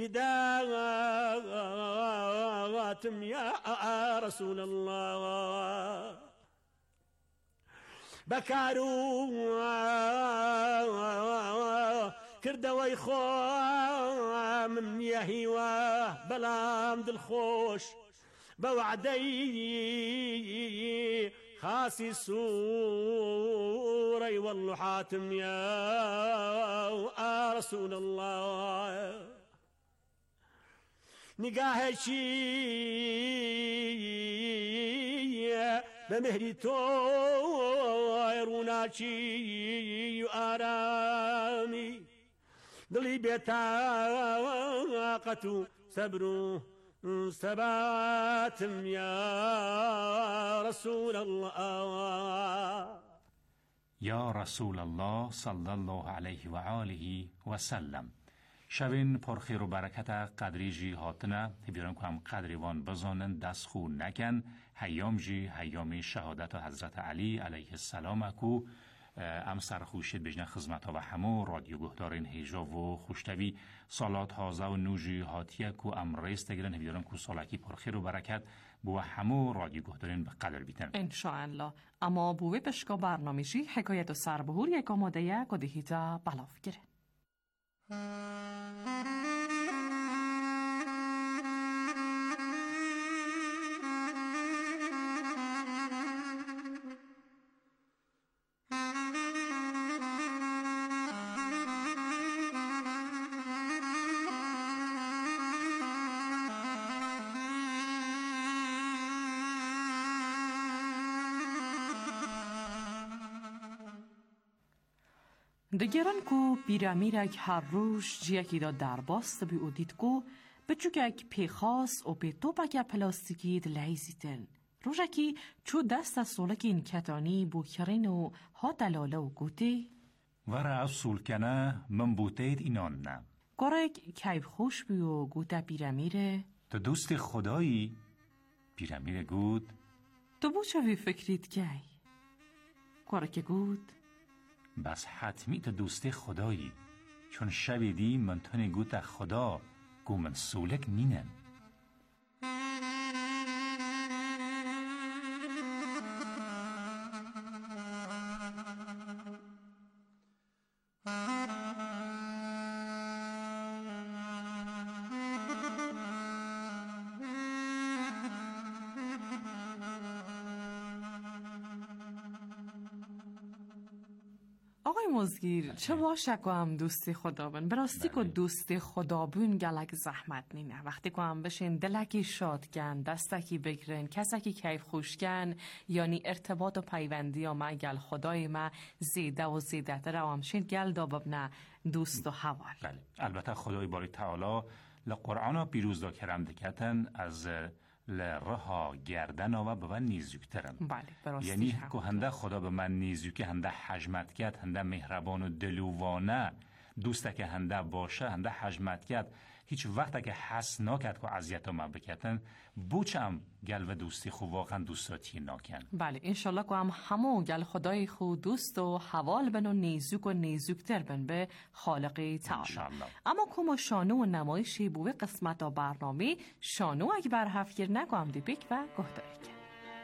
فداواتم يا رسول الله بكارو كردوي خو من يهيوا بلام دل خوش بوعدي خاسي سوري والله حاتم يا رسول الله نقاهشي بمهري تويروناشي آرامي ضلي بطاقة صبر ثبات يا رسول الله یا رسول الله صلی الله علیه و آله و سلم. شبین پرخیر و برکت قدری جی هاتنه بیارم که هم قدریوان بزانن دست خو نکن هیام جی هیام شهادت حضرت علی علیه السلام اکو ام سرخوشید بجنه خدمت ها و همو رادیو گهدارین هیجا و خوشتوی سالات هازه و نوجی هاتیه که ام ریست گرن بیارم که سالکی پرخیر و برکت بو همو رادیو گهدارین به قدر بیتن انشاءالله. اما بوه پشکا برنامجی حکایت و سربهور یک آماده یک و دهیتا بلاف گره. دگران کو پیرامیرک هر روش جیکی دا در باست بی اودید کو بچوکک پیخاس و به توپک پلاستیکی دلعیزیتن. روشکی چو دست از سولک این کتانی بو کرین و ها دلاله و گوتی ورا از سولکنه من بوتید اینان نه گرگ کیب خوش بی و گوته پیرامیره تو دوست خدایی؟ پیرامیر گود تو بو چوی فکریت گی؟ کاره که گود؟ بس حتمی تو دوستی خدایی، چون شبی دی من تونی گوت خدا گو من سولک نینم. آقای مزگیر چه باشه که هم دوستی خدا بین براستی که دوستی خدا بین گلک زحمت نینه وقتی که هم بشین دلکی شادگن دستکی بگرن کسکی کیف خوشگن یعنی ارتباط و پیوندی یا ما گل خدای ما زیده و زیده تر و همشین گل داببنه دوست و حوال. بله البته خدای باری تعالی لقرآن پیروز دا کرم دکتن از لرها گردن و به من نیزوکترن. بله براستی یعنی که هنده خدا به من نیزوکه هنده حجمت کرد هنده مهربان و دلوانه دوسته که هنده باشه هنده حجمت کرد هیچ وقت که حس نکرد که اذیت ما بکتن بوچم گل و دوستی خو واقعا دوستاتی ناکن. بله انشالله که هم همون گل خدای خود دوست و حوال بن و نیزوک و نیزوکتر بن به خالق تعالی. اما کما شانو و نمایشی بوه قسمت و برنامه شانو اگه بر هفگیر نگوهم دی بیک و گهداری کن.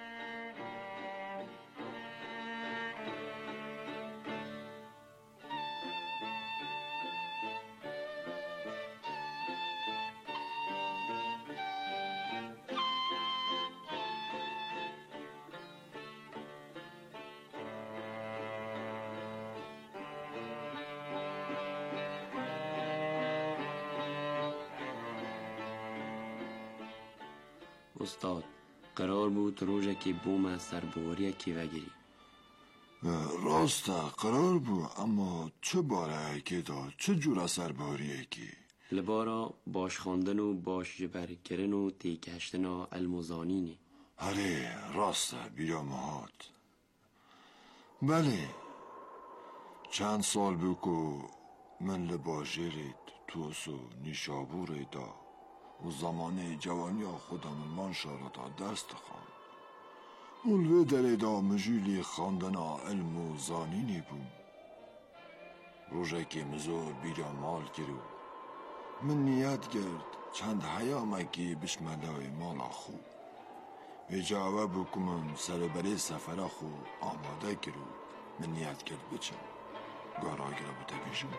استاد قرار بود روزه که بوم از سربواری کی وگیری. راسته قرار بود اما چه باره که دا چه جور سربواری کی لبارا باش خواندن و باش جبر کردن و تیکشتن و المزانینه. آره راسته بیا مهات. بله چند سال بکو من لباجرید توسو نیشابور دا و زمان جوانی خودم من شارتا دست خوان اولوه در دا مجولی خواندنا علم و زانینی بود. روژه که مزور بیرا مال کرو من نیت کرد چند حیامکی بشملای مالا خو و جواب بکمم سر بری سفر خو آماده کرو من نیت کرد بچم گارا گره بتویشم.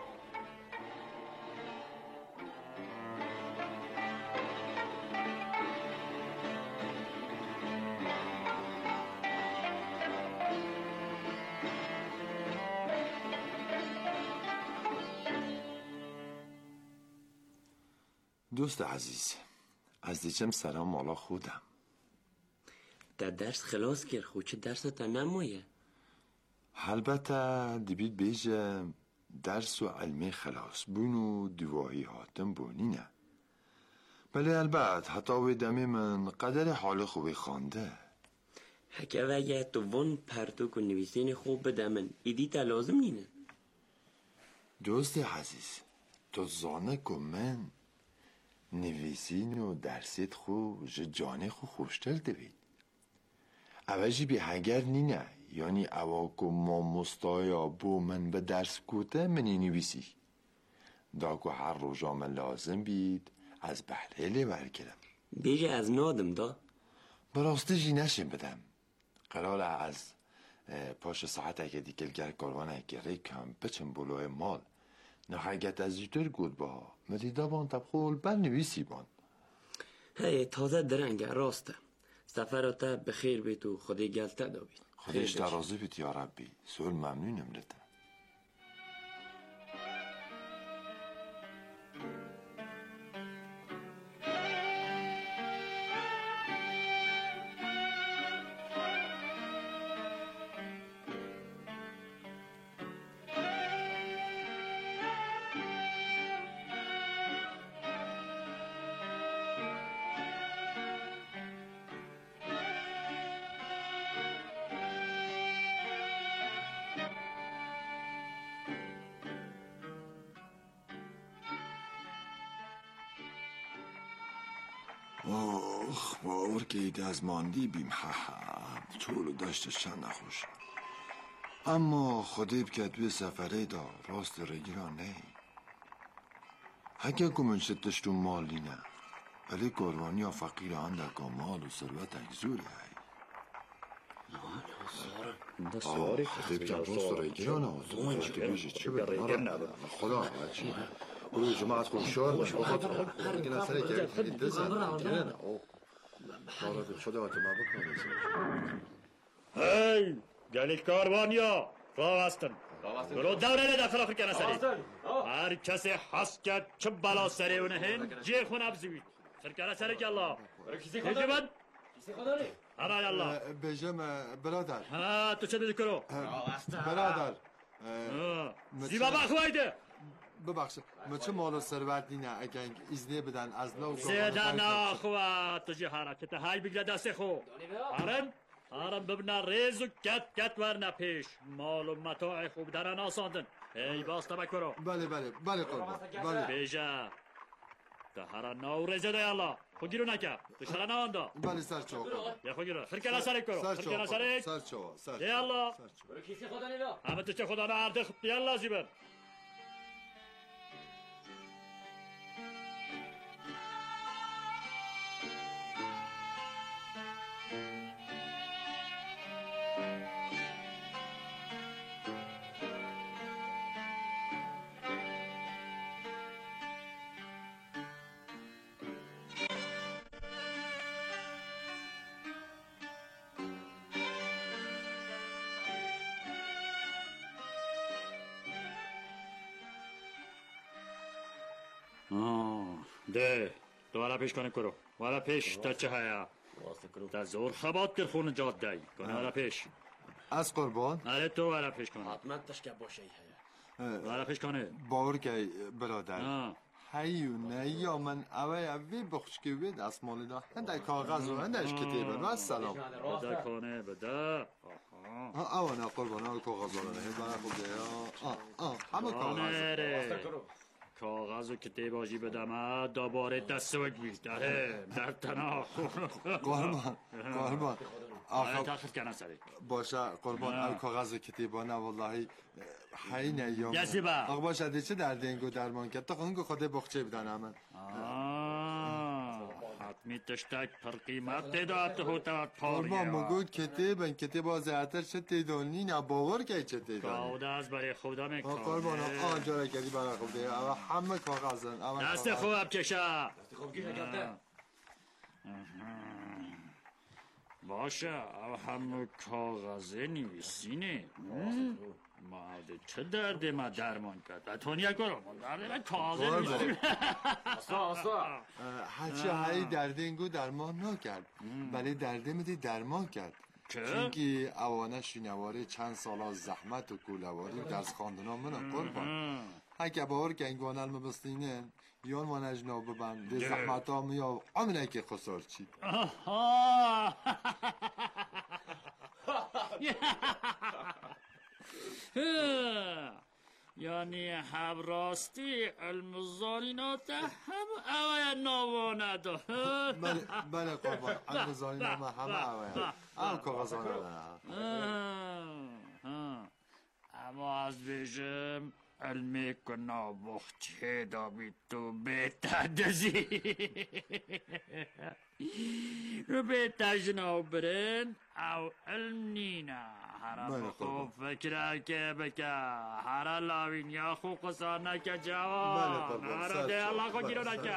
دوست عزیز از دیچم سلام مالا خودم. در درس خلاص کرد خود چه درس تا نمایه؟ البته دبید بیجم درس و علمی خلاص بونو دوایی هاتم بونی نه. بله البته حتی وی دمی من قدر حال خوبی خانده. حکه وگه تو وان پرتوک و نویسین خوب بده من ایدی تا لازم نینه. دوست عزیز تو زانه که من نویسین و درسیت خو جانه خو خوشتر دوید. اوجی بی هگر نینه یعنی اواکو ما مستایا بو من به درس کوته منی نویسی داکو هر روزا من لازم بید از بهره لیور کرم. بیجه از نادم دا؟ براسته جی نشیم بدم قرار از پاش ساعت که دیگلگر کاروانه که ریکم بچم بلوه مال نخواهیت از جیتر گود با مدیده بان تبخول بر نویسی بان. هی تازه درنگه راسته سفر تا بخیر بیت و خودی گلته دا بید. خودش درازه بیت یا ربی سؤال ممنونم لده. باور که دزماندی بیم طول دشتش چند نخوش اما خودی بکد به سفره دا راست رگیران نه هکه کمون شدش تو مالی نه ولی قربانی ها فقیر اندکا مال و ثروت اگزوری هی سواری خودی بکد راست رگیران ها تو بیشی چه بگم خدا چی برو جماعت کن شار باش بخاطر اگه نسره که خیلی دزن گرن بارد خدا ما بکنم هی گلیک کاروانیا راه هستن برو دوره داخل آخر کنه سری هر کسی حس کرد چه بلا سری اونه هن جه خون ابزوید سرکانه سری که الله کسی خدا انا یالله بجم برادر ها تو چه دیدی کرو برادر زیبا بخوایده ببخش ما چه مال و ثروت دینه اگه ایزنی بدن از نو سیدن آخوا تو جه حرکت های بگیره دست خو هرم ببینه ریز و کت ورنه پیش مال و متاع خوب درن آساندن ای باسته بکرو بله قربان بله بیجه ده هر نو ریزه ده الله خو گیرو نکه تو شرانه آنده بله سر چوکا یا خو گیرو خرکه نسره کرو خرکه نسره سر چوکا سر ده الله همه تو چه خدا نه عرده خب دی الله زیبر ده دوباره پیش کنه کرو وارا پیش تا چه هیا تا زور خبات در خون جاده کنه وارا پیش از قربان آره تو وارا پیش کنه حتما تشکر باشه هیا وارا پیش کنه باور که برادر هیو نه یا من اوی بخش که بید از مالی دا هنده کاغذ و هندهش کتیبه و سلام بده کنه بده اوه نه قربان اوه کاغذ و نه برای خوب ده همه کاغذ کاغذ و کتیب آجی بدم دوباره دست و بیشتره در تنها قربان تاخد کنه سری باشه قربان او کاغذ و کتیبانه والله هی نه یا یزیبه آقا باشه ده چه در دینگو درمان کرد تا خونگو خوده بخچه بدن همن حتمی تشتک پر قیمت دیداد تو تا پاریه قربان مگو کتیب آزهتر چه تیدونی نه باور که چه تیدونی کاوده از برای خدا میکنه قربان آنجا را کردی برای خوده او همه کاغذن دست خوب چشه باشه او همه کاغذه نیستینه ماده چه درده ما درمان کرد اتونیا کرو درده ما کاغذه نیستینه هرچی هایی درده اینگو درمان نکرد ولی درده میدی درمان کرد چونکه اوانه شینواره چند سالا زحمت و کولواری درس خواندنا من قربان هکه باور که اینگوان علم بستینه یون وانج نو ببند ده زحمت ها میا امنه که خسار چی یعنی هم راستی علم زانینات هم اوه نوانه دا بله قربان علم زانینات همه اوه هم کاغذانه اما از بیشم علمی کنا بخچه دا بی تو بیتا دزی رو بیتا جناو برن او علم نینا هر بخو فکره که بکه هر لاوین یا خو قصانه که جوان هر ده الله خو گیرو نکه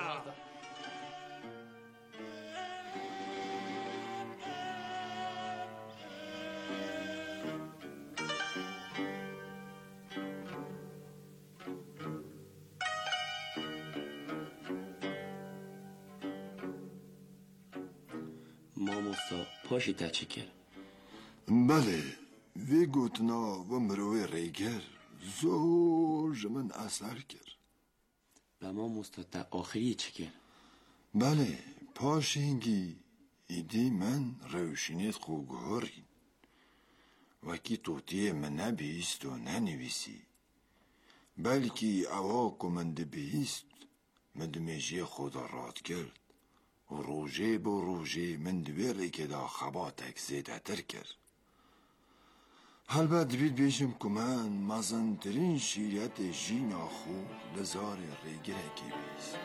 ماموستا پاشی تا چه کرد؟ بله وی گوتنا و مروی ریگر زور جمن اثر کرد و ماموستا تا آخری چه کرد؟ بله پاشینگی ایدی من روشنیت خوگهاری وکی توتی من نبیست و ننویسی بلکی اوا کمنده بیست مدمیجی خدا راد کرد و روژه با روژه من دویلی که دا خباتک زیده تر کرد. البته بید بیشم که من مزنترین شیریت جینا خوب لزار ریگره کی بیست.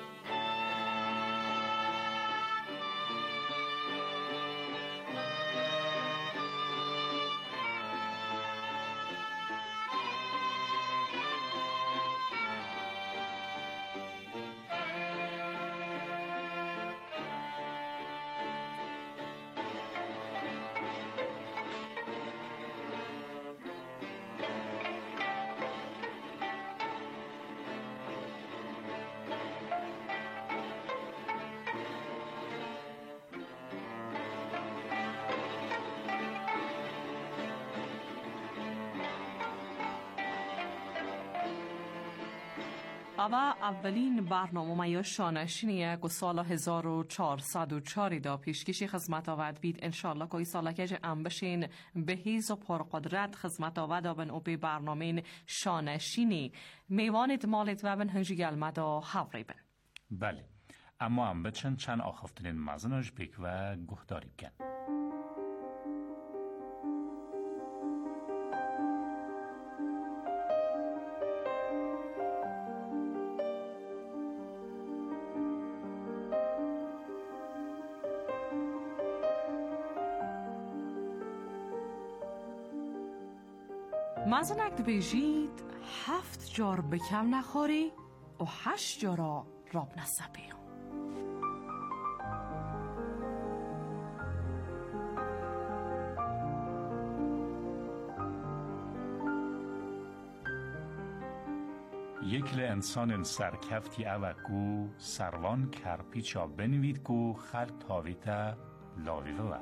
و اولین برنامه یا شانشینیه که سال 1404 دا پیشکشی خدمت آورد بید. انشالله که ساله که بشین به هیز و پرقدرت خدمت آورد بن او به برنامه شانشینی میوانت مالت و بن هنجی گلمدا حوری بن. بله، اما هم بچن چند آخفترین مزناش بک و گهداری بکن. مزنک دبیجید 7 جار بکم نخوری و 8 جارا راب نسبی. یک انسان سرکفتی اوکو سروان کرپیچا بنوید کو خلق تاویتا لاویوه.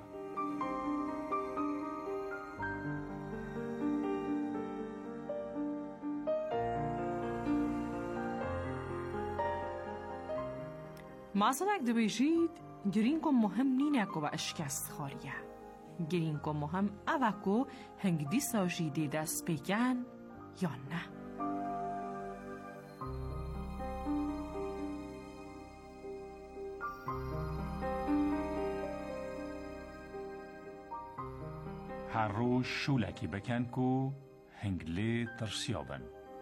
مازنک دبیجید گرینگو مهم نینه که با اشکست خاریه. گرینگو مهم اوکو هنگ دیسا جیده دست بگن یا نه. هر روز شولکی بکن کو هنگلی ترسیابن.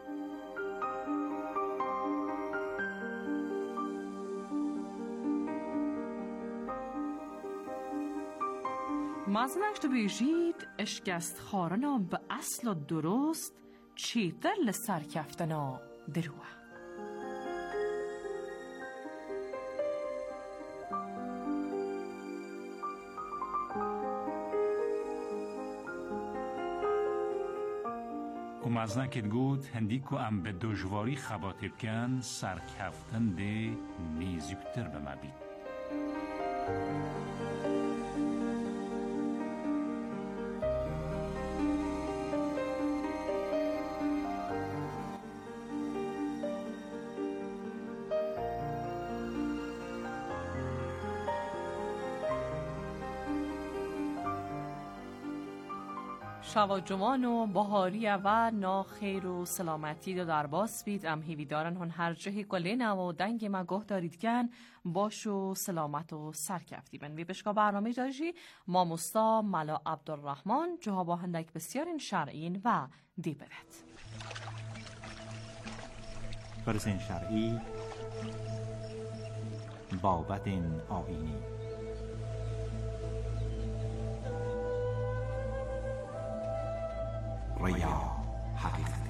مزنک دبیجید اشکست خارنا به اصل و درست چیتر لسر کفتنا دروه. و مزنکت گود هندی که ام به دجواری خباتی بکن سرکفتن ده نیزیکتر به ما بید. شوا جوان و بهاری و ناخیر و سلامتی دو در باس بید. ام هیوی دارن هن هر جهی گلین و دنگ ما گه دارید کن باش و سلامت و سرکفتی بن. وی بشکا برنامه داجی ما مستا ملا عبدالرحمن جها با هندک بسیارین شرعین و دیبرد. فرزین شرعی بابت آینی ریا حقیقتی.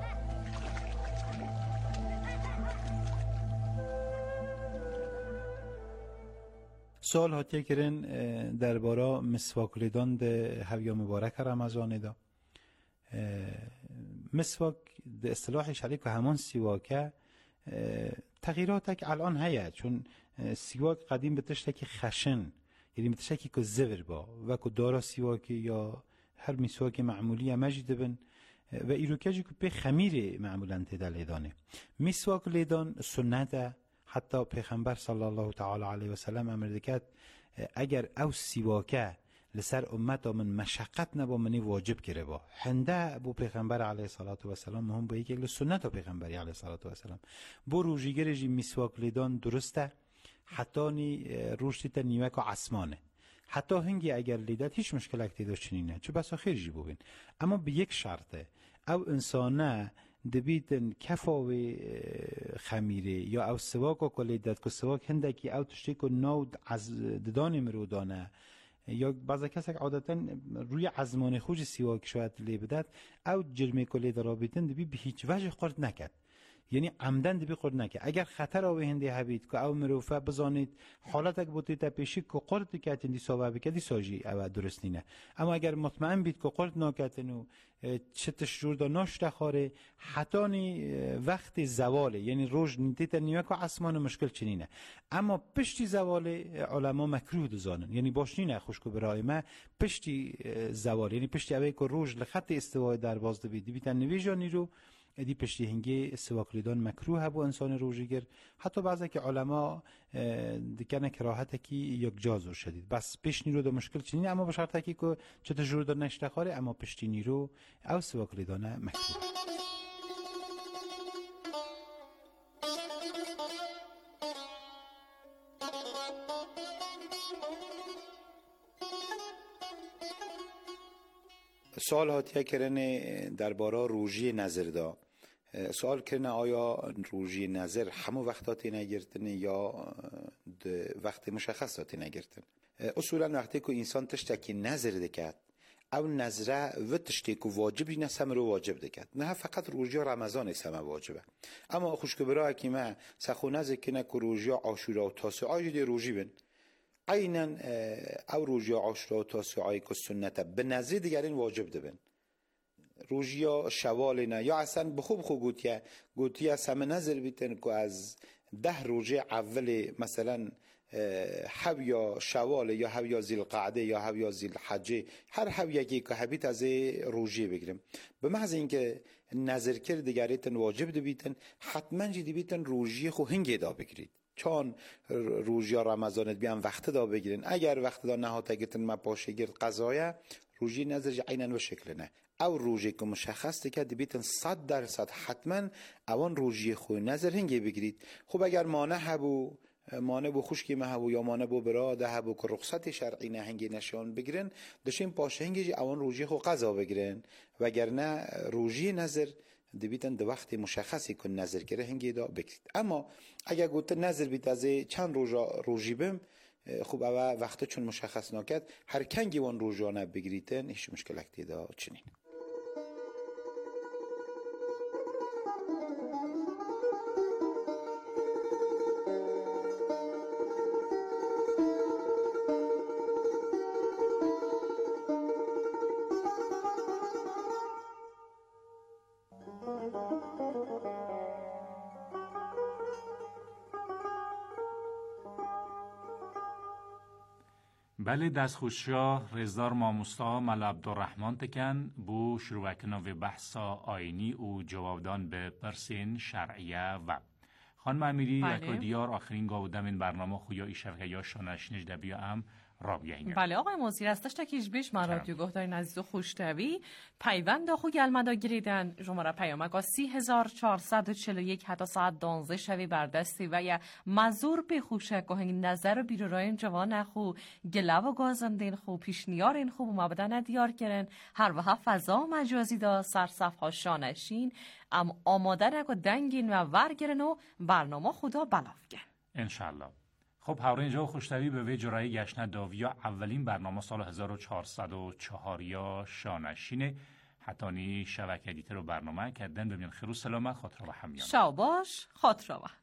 سوال هاتیه کرن درباره مسواک لیدان ده هویا مبارک رمضان دا. مسواک ده اصطلاح شریک که همان سیواکه تغییراتک الان هیا، چون سیواک قدیم بتشتکی خشن، یعنی بتشتکی که زور با و که دارا سیواکی یا هر مسواک معمولی مجید بن و ایروکجی که به خمیر معمولا تدل لیدانه. مسواک لیدان سنته، حتی پیغمبر صلی الله تعالی علیه و سلم امر دکت اگر او سیواکه لسر امت من مشقت نبا منی واجب کرده با هنده بو پیغمبر علیه الصلاة و سلام هم با یک سنت پیغمبری علیه الصلاة و سلام بو روزیگری مسواک لیدان درسته، حتی نی روش دیتا نیمک و عصمانه حتی هنگی اگر لیدت هیچ مشکل اکتیدا چنینه چه بسا خیر جی بوین اما به یک شرطه او انسانه دبیتن کفاوی خمیره یا او سواک و کلیدت که سواک هندکی او تشتی که نود از ددان مرودانه یا بعضی کسی عادتا روی عزمان خوش سواک شاید لی بدد او جرمه کلید رابطن دبی به هیچ وجه قرد نکد یعنی عمدن دبی قرد نکد اگر خطر آوه هنده هبید که او مروفه بزانید حالت اگه بوتی تا پیشی که قرد کتن دی سوابه بکدی ساجی او درست نینه اما اگر مطمئن بید که قرد ناکتن و چه تشجور دا ناشته خاره حتی وقت زواله یعنی روز نیتیت نیمک و عصمان مشکل چنینه اما پشتی زواله علما مکروه دزانن یعنی باشنینه خوشکو برای ما پشتی زواله یعنی پشتی اوه که روز لخط استوای در باز دبید بیتن نویجانی رو دی پشتی هنگی استواکلیدان مکروه هبو انسان روژیگر حتی بعضی که علما دکنه کراهت کی یک جازو شدید بس پیش نیرو دا مشکل چنینه اما به شرط که چه تجربه دا نشته خاره اما پشتی نیرو او استواکلیدان مکروه سوال هاتیه کرنه درباره روژی نظر دا سوال کرنه آیا روژی نظر همو وقتاتی نگرتن یا وقت مشخصاتی نگرتن اصولا وقتی که انسان تشتکی نظر دکت او نظره و تشتکی واجبی نه سمرو واجب دکت نه فقط روژی رمضان سمه واجبه اما خوشکبرای که ما سخو نظر کنه که روژی عاشورا و تاسوعا دی روژی بین عینا او روژی عاشورا و تاسوعا که سنته به نظر دیگرین واجب دبن روژی شوال نه یا اصلا بخوب گوتیه سمه نظر بیتن که از 10 روژه اول مثلا حویا شوال یا حویا ذی القعده یا حویا ذی الحجه هر حویایی که حبیت از روژه بگیرم به محض اینکه نظر کرد دیگریتن واجب دبیتن حتما جدی بیتن روژه خو هنگی دا بگیرید چون روژه رمضانت بیان وقت دا بگیرن اگر وقت دا نهاتا گیتن ما پاشه گرد قضایه روژه نظر عینن و شکل نه او روژه که مشخص که دبیتن 100% حتما اوان روژه خو نظر هنگی بگیرید خب اگر مانع بو خوشکی مهبو یا مانع بو براده هبو که رخصت شرعی نه هنگی نشان بگیرن دشین پاشه هنگی اوان روژه خو قضا بگیرن وگرنه روژه نظر دبیتن دو وقت مشخصی کن نظر کره هنگی دا بگیرید اما اگر گوته نظر بیت از چند روژی بم خوب اوه وقت چون مشخص نکد هر کنگی وان روژانه بگیریتن هیچ مشکل اکتی دا چنین بله دستخوشا رزدار ماموستا مل عبدالرحمن تکن بو شروع کنه و بحثا آینی و جوابدان به پرسین شرعیه و خانم امیری یک دیار آخرین گاودم این برنامه خویا ایشرقه یا شانشنش دبیا هم رابیه بله آقای موزیر است تکیش بیش من رادیو گفتاری عزیز و خوشتوی پیوند آخو گلمدا گریدن شماره پیامک 3441 حتی ساعت 12 شوی بردستی و یا مزور به خوشه که هنگی نظر و بیروراین جوان خو گلو و گازندین خو پیشنیارین خو مبدا ندیار کرن هر وحا فضا مجازی دا سرصف ها شانشین ام آماده نکو دنگین و ورگرن و برنامه خدا بلافگن انشالله. خب هاورین جو خوشتوی به وی جرایی گشنه داویا اولین برنامه سال 1404 یا شانشینه حتانی شبکه دیتر و برنامه کردن ببین خیرو سلامه خاطر و همیان شاباش خاطر و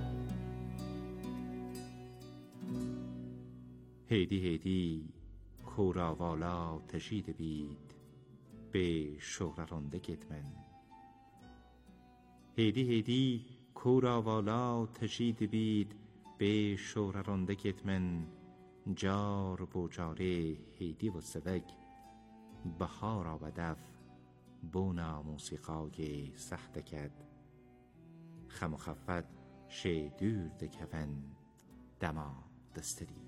هیدی کورا والا تشید بید به شهررانده گتمن. هیدی هیدی کورا والا تشید بید به شهررانده گتمن. جار بوجاره هیدی و سوگ بهارا و دف بونا موسیقای سخت کد. خم و خفت شه دور دکفن دما دستری.